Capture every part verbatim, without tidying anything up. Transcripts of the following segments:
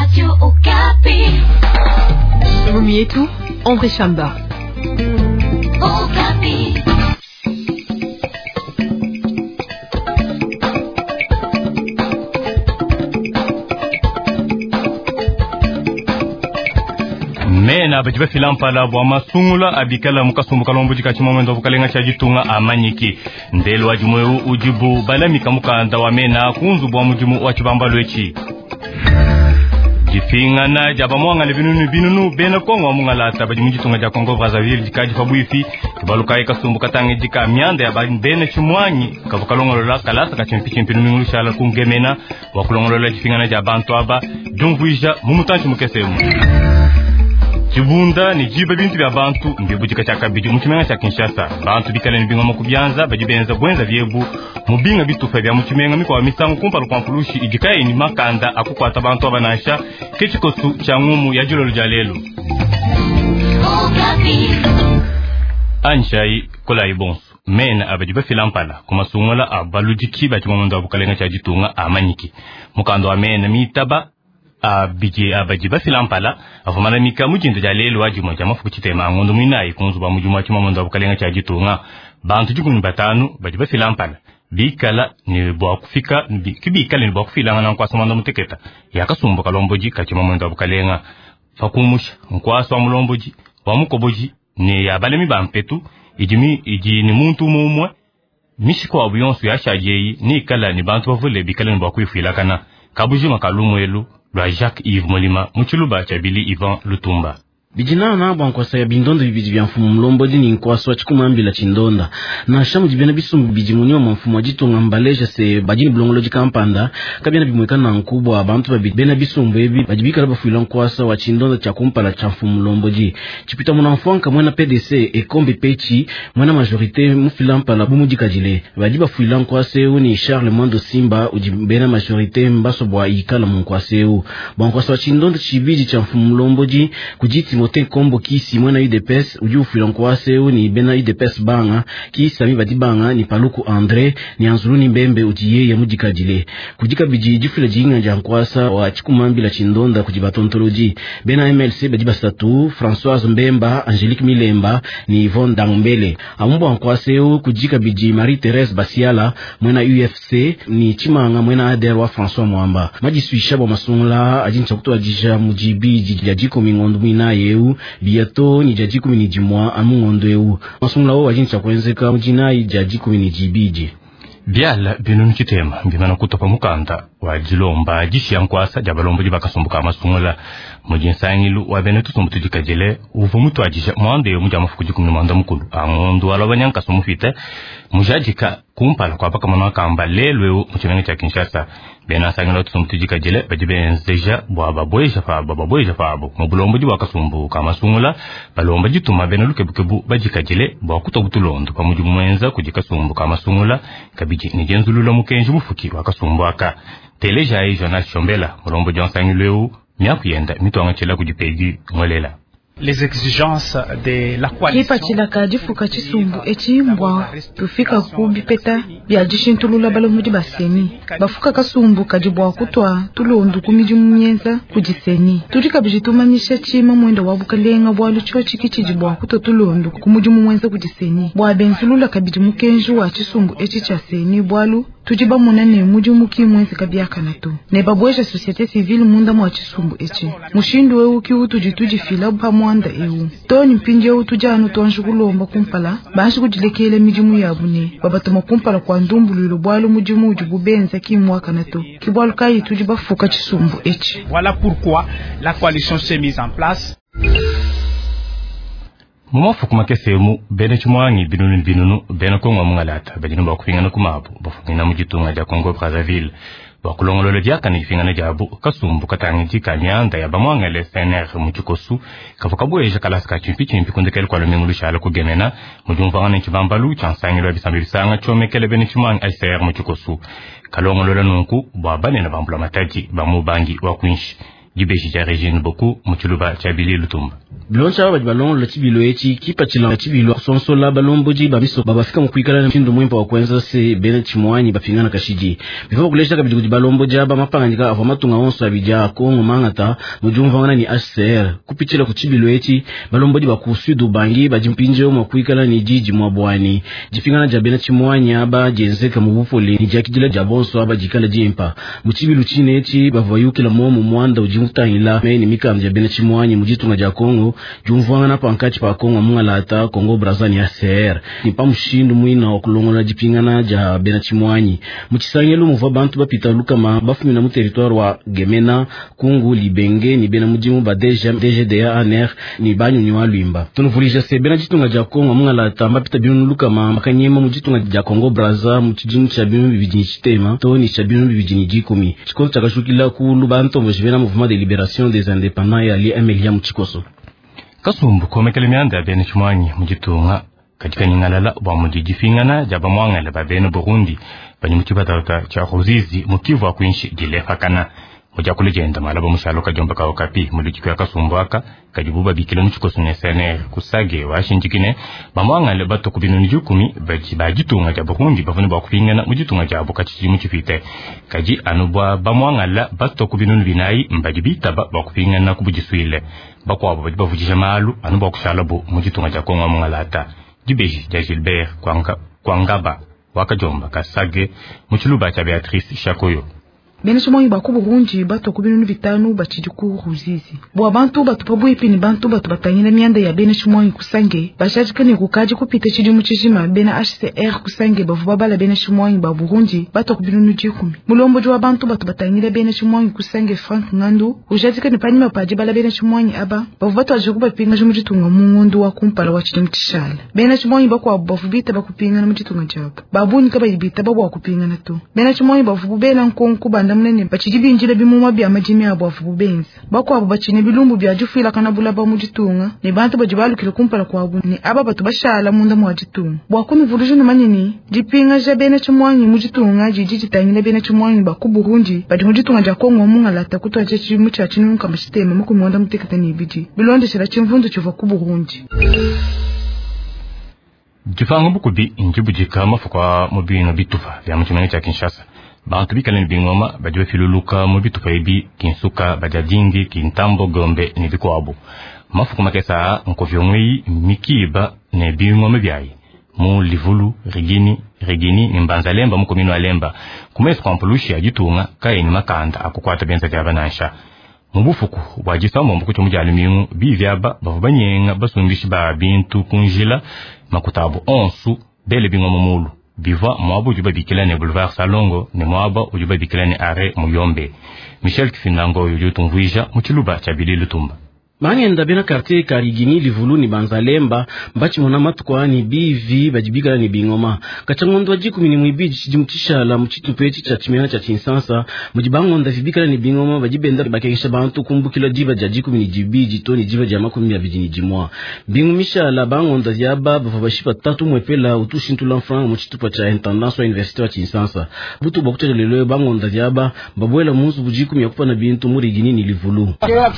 Radio Okapi. Rumi yetu André Chamba. Okapi. Mena bajiba filampala bwa masungula abikala mukasumbuka lombuji kachimomendo bukalenga chajitunga amanyiki ndelo wajumwe ujibu balamika mukanda wa mena kunzu bwa mujimu wa chibambalo echi jifinga na jaba mwanga lebinunu binunu bena kongo mungalata bajimujitunga ja Kongo Brazzaville jikaji fabuifi kibaluka ikasumbuka tangi jika mianda ya bena chimwanyi kabukalongolola kalasa kachimpi chimpinu mingulushala kungemena wakulongolola jifinga na jaba antwaba jumvuija mumutanchi mukesemu Chibunda ni jiba bintu bya bantu mbibujika chaka biju muchimenga cha Kinshasa bantu bikale nibinga mukubyanza bajibenza bwenza byebu mubinga bitufa bya muchimenga mikwa misango kumpa lukwamfulushi ijikaye ni makanda akukwata bantu abanasha kechikosu cha ngumu ya jilo ljalelo Anshai kola ibonsu mena abajiba filampala kumasungula abalujiki bachimondo abukalenga cha jitunga amanyiki mukando wa mena mitaba abiji abajiba filampala afumana mika mujinda jalelo wajuma jama fukuchitema ngondo mwinayi kunzu ba mujuma chima mondo abukalenga cha jitunga bantu jikuni batanu bajiba filampala bikala ni bwa kufika kibikala ni bwa kufilanga na nkwasa mondo muteketa yakasumba kalomboji kachima mondo abukalenga fakumusha nkwasa wa mulomboji wa mukoboji ni yabalemi bampetu ijimi iji ni muntu mumwe mishiko abuyonsu yashajeyi ni kala ni bantu bavule bikala ni bwa kuifilakana kabujima kalumwelu lwa Jacques Yves Molima muchuluba cha Bili Ivan Lutumba bijina na bwankwasa ya bindondo bibiji bya mfumu mlombodi ni nkwaswa chikumambila chindonda na shamu jibena bisumbu bijimuni wa mfumu wajitunga mbaleja se bajini blongoloji kampanda kabina bimwekana na nkubwa abantu babibena bisumbu ebi bajibika laba fuila nkwasa wa chindonda cha kumpala cha mfumu mlombodi chipita muna mfuanka mwena P D C ekombe pechi mwena majorite mufilampala bumujika jile bajiba fuila nkwase u ni Charles Mwando Simba ujibena majorite mbaso bwa ikala mkwase u bwankwasa wa chindonda chibiji cha mfumu mlombodi kujiti Moten Kombo kisi mwena U D P S uju ufilankwase u ni bena U D P S banga kisi ami badibanga ni Paluku Andre ni Anzuluni Mbembe ujiye ya mujika jile kujika biji jufila jinga jankwasa wa chikumambila chindonda kujibatontoloji bena M L C badiba statu Françoise Mbemba Angelique Milemba ni Yvonne Dangbele amumbo wankwase u kujika biji Marie-Thérèse Basiala mwena U F C ni Chimanga mwena Aderwa François Mwamba majisuisha bwa masungula ajincha kutu ajisha mujibiji jajiko mingondu mwinaye eu biato ni jaji kumi ni jimwa amungondo eu masungula wo wajincha kwenzeka mujinayi jaji kumi ni jibiji biala binunu chitema mbimana kutopa mukanda wa jilomba jishi yankwasa jabalomboji bakasumbuka masungula mujinsangilu wa benetu somutujika jele uvu mutu ajisha mwande yo mujama fukuji kumni mwanda mukulu angondo wala wanyanka somufite mujajika kumpala kwa baka mwana kamba lelwe muchimenga cha Kinshasa bena sangilo tusomutujika jele bajibenzeja bwa babweja fa babweja fa abo mubulomboji bakasumbuka masungula balomboji tuma beneluke bukebu bajika jele bwa kutobutulondo pamuji mwenza kujika sumbuka masungula kabiji nijenzulula mukenji mufuki wakasumbuka teleja yi Jonas Chombela mulomboji wansangilo myakuyenda mitwanga chela kujipegi ngolela les exigences de la coalition kipa chilaka jifuka chisumbu echimbwa tufika kubi peta bya jishintulula balomuji baseni bafuka kasumbu kajibwa kutwa tulondu kumiji mumyenza kujiseni tulika bijitumanyisha chima mwendo wabukalenga bwalu chochi kichijibwa kuto tulondu kumuji mumwenza kujiseni bwa benzulula kabiji mukenju wa chisumbu echi chaseni bwalu tujiba munane muji muki mwenzi kabyaka nato ne babweja societe civile munda mwa chisumbu echi mushindu wewu ki utuji tujifila pa mwanda ewu toni mpinje utujanu tonju kulomba kumpala bashi kujilekele mijimu yabune babatoma kumpala kwa ndumbulilo bwalu mujimu ujibubenza ki mwaka nato kibwalu kai tujiba fuka chisumbu echi. Voilà pourquoi la coalition s'est mise en place. Mumafu kumakesemu bene chumwangi binunu binunu bene kongwa mungalata bajinu bakufingana kumabu bafungina mujitunga ja Kongo Brazzaville bakulongolole diaka ni fingana jabu kasumbu katangi kanyanda ya bamwanga le C N R muchikosu kafukabweje kalaska chimpi chimpi kundekele kwa lumingulu shala kugemena mujumvanga chibambalu chansangiro bisambisanga chomekele bene chumwangi I C R muchikosu kalongolole nunku bwabane na bambula mataji bamubangi wa kwinshi jibeshi ja Regine Boku muchuluba cha Bili Lutumba Bloncha ba balon la tibilo eti kipa chila tibilo sonso la balomboji babiso babafika mukwikala na mshindo mwempa wa kwenza se bene chimwanyi bapingana kashiji bifo kulesha kabidi balomboji aba mapanganyika ava matunga onso abija Kongo mangata mujumva ngana ni H C R kupichila ku tibilo eti balomboji bakusudu bangi bajimpinje mu kwikala ni jiji mwabwani jipingana ja bene chimwanyi aba jenzeka mu bufoli ni jakijila jabonso aba jikala jimpa mu tibilo chine eti bavayukila momu mwanda ujimutangila me ni mikam ja bene chimwanyi mujitunga ja Kongo jumvanga na pankati pa Kongo mungalata Kongo Brazza ni H C R ni pamushindu mwina okulongola jipingana ja bena chimwanyi muchisangelo muva bantu bapita lukama bafumina mu territoire wa Gemena Kungu Libenge ni bena mujimu ba D G D A N R ni banyu nywa lwimba tunuvulija se bena jitunga ja Kongo mungalata bapita binu lukama makanyema mujitunga ja Kongo Brazza muchijimu cha binu bibijini chitema to ni cha binu bibijini jikumi chikoso chakashukila ku lubanto mvena mouvement de libération des indépendants ya li Amelia Muchikoso kasumbu komekele mianda bene chumwanyi mujitunga katika ningalala wa mujijifingana jaba mwangala ba bene Burundi banyimuti batata cha Ruzizi mukivu wa kuinshi dilefakana muja kulegenda malabo mushalo kajomba ka okapi mulujikwa kasumbu aka kajibuba bikile muchikoso ne S N R kusage washinjikine bamwangala bato kubinu njukumi baji bajitunga jaba Burundi bafuni ba kupingana mujitunga jabo kachi muchifite kaji anubwa bamwangala bato kubinu binayi mbajibita ba kupingana kubujiswile bakwabo baji bavujije malu anuba kushalabo mujitunga ja Kongo mungalata dibeji ja Gilbert kwanga kwangaba wakajomba kasage muchuluba cha Beatrice Shakoyo bene chimwanyi baku Burundi bato kubinu bitanu bachiji ku Ruzizi bo bantu batu pabwipi ni bantu batu batanyina mianda ya bene chimwanyi kusange bashajikane kukaji kupita chiji muchijima bene H C R kusange bavuba bala bene chimwanyi ba Burundi bato kubinu jikumi mulombo jwa bantu batu batanyina bene chimwanyi kusange Frank Ngandu ujajikane panyima paji bala bene chimwanyi aba bavuba to ajikuba pinga jimujitunga mungundu wa kumpala wa chiji mutishale bene chimwanyi baku bavubita bakupinga na mujitunga jabo babuni kaba ibita babu wakupinga na to bene chimwanyi bavubu bela nkonku ndamnene bachiji njile bimuma bya majimi abo afubu benzi bako abo bachine bilumbu bya jufila kana bulaba mujitunga ni bantu bajibalu kile kumpala kwa abu ni aba batu bashala munda mu ajitunga bwakuni vuruju no manini jipinga ja bene chimwanyi mujitunga jiji jitanyine bene chimwanyi baku Burundi badi mujitunga ja Kongo mungalata kutwa jechi mucha chinu kama shitema muku mwanda mutekata ni biji bilonde shira chimvundu chuva ku Burundi jifango bukubi njibujika mafukwa mubino bitufa bya muchimene cha Kinshasa bantu bikale bingoma bajwe filuluka mu bitufa ibi Kinsuka bajadingi Kintambo Gombe ni bikwabo mafuko makesa nkovyomwi mikiba ne bingoma byayi mu Livulu Regini Regini ni Mbanzalemba mu komino alemba kumesa kwampulushi ajitunga kai ni makanda akukwata benza bya banansha mu bufuku bwagisamo mu kucho mujali mingu bivyaba bavubanyenga basumbishi ba bintu kunjila makutabo onsu bele bingoma mulu biva mwabo juba bikila ne boulevard Salongo ne mwabo juba bikila ne are Muyombe Michel Kifinango yutumvuija muchiluba cha Bilili Tumba Mangenda bena quartier Karigini Livulu ni Banzalemba mbachi mona matukwani bivi bajibika ni bingoma kachangondo ajiku mini mwibiji chijimtisha la mchitu pechi cha chimena cha Chinsansa mujibango ndafibika ni bingoma bajibenda bakekisha bantu kumbukila jiba jajiku mini jibiji to ni jiba jama kumi ya vijini jimwa bingumisha la bango ndaziyaba bafabashipa tatu mwepela utushintula franc mchitu pa cha intendance wa universite wa Chinsansa butu bakucha lelewe bango ndaziyaba babuela musu bujiku miyakupa na bintu muri gini ni Livulu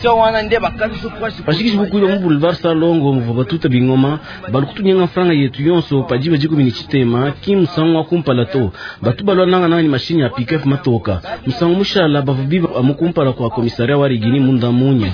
Pashikishi bukuyo mu boulevard Salongo muva tuta bingoma balukutu nyanga franga yetu yonso pajiba jiku mini chitema kim sangwa kumpala to batu balwa nanga nanga ni machine ya pick up matoka musango mushala bavubiba amukumpala kwa komisaria wa Rigini munda munya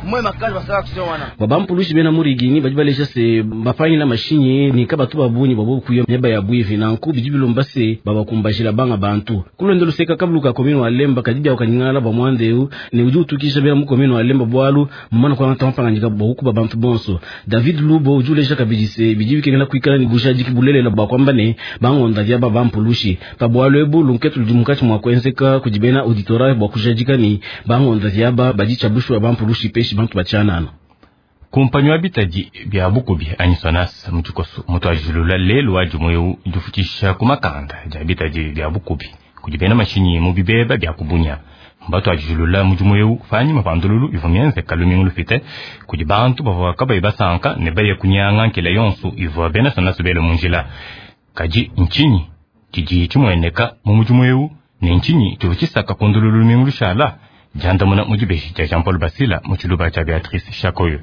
babampulushi bena muri Rigini bajibalesha se bafani na machine ni kabatu babunyi babo kuyo nyeba ya buivi na nkubi jibilo mbase baba kumbashira banga bantu kulondelo seka kabluka komino walemba kadibya wakanyingala bamwandeu ni uju tukisha bena mu komino walemba bwalu mwana kwa ntampa ngika boku babantu bonso David Lubo ujuleja kabijise bijibike ngala kuikala ni bushaji kibulele la bakwamba ne bango ndavya babampulushi pabwalo ebu lunketu ljumukachi mwa kwenzeka kujibena auditora bwa kujajika ni bango ndavya bajicha bushu babampulushi peshi bantu bachanana kumpanywa bitaji bya bukubi anyisonas mchukoso mutu ajulula lelu wajumuyu jufutisha kumakanda ja bitaji bya bukubi kujibena mashini mubibeba bya kubunya mbatu ajulula mujumuyu fanyi mapandululu ivumienze kalumingu lufite kujibantu bava kaba ibasanka nebaye kunyanga nkila yonsu ivu bena sana subele munjila kaji nchini jiji chumweneka mu mujumuyu ne nchini tuvuchisaka kundululu mingu lushala janda muna mujibeshi ja Jean Paul Basila muchiluba cha Beatrice Shakoyo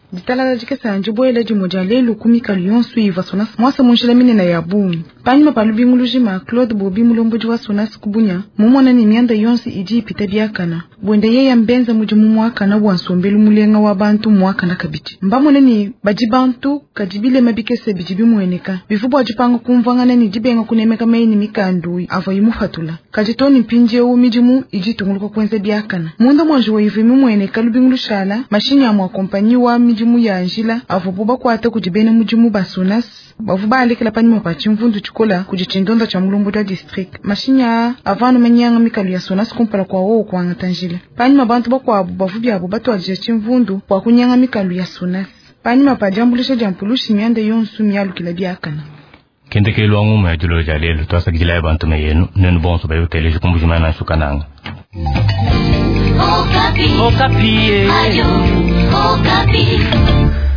ditala jikesa njiboela jimoja lelu kumika lionsu iva sonas mwasa munjila mine na yabu panyuma palubingulujima Claude Bobi mulomboji wa sonas kubunya mumona ni mianda yonsi iji ipita biakana bwenda yeya mbenza muji mumwakana wansombelu mulenga wa bantu mwakana kabiti mbamone ni bajibantu kajibile mabikese bijibi mueneka bifubo ajipanga kumvangana ni jibenga kunemeka maini mikandu ava imufatula kajitoni mpinje u mijimu iji tunguluka kwenze biakana munda mwanju wa ivi mueneka lubingulushala mashini ya mwakompanyi wa mijimu ya anjila avo boba kwata kujibene mujimu basonas bavuba alekela panyuma pa chimvundu chikola kujichindonda cha mulombo da district mashinya avanu menyanga mikalu ya sonas kumpala kwa woo kwa ngatanjila panyuma bantu bakwa abu bavubi abu batu ajia chimvundu kwa kunyanga mikalu ya sonas panyuma pa jambulisha jampulushi miande yonsu miyalu kila biakana kende ke luangu me julo jalelu to asa gila bantu me yenu nenu bonso bayo tele jukumbujima na sukananga Okapi Okapi Ayo Okapi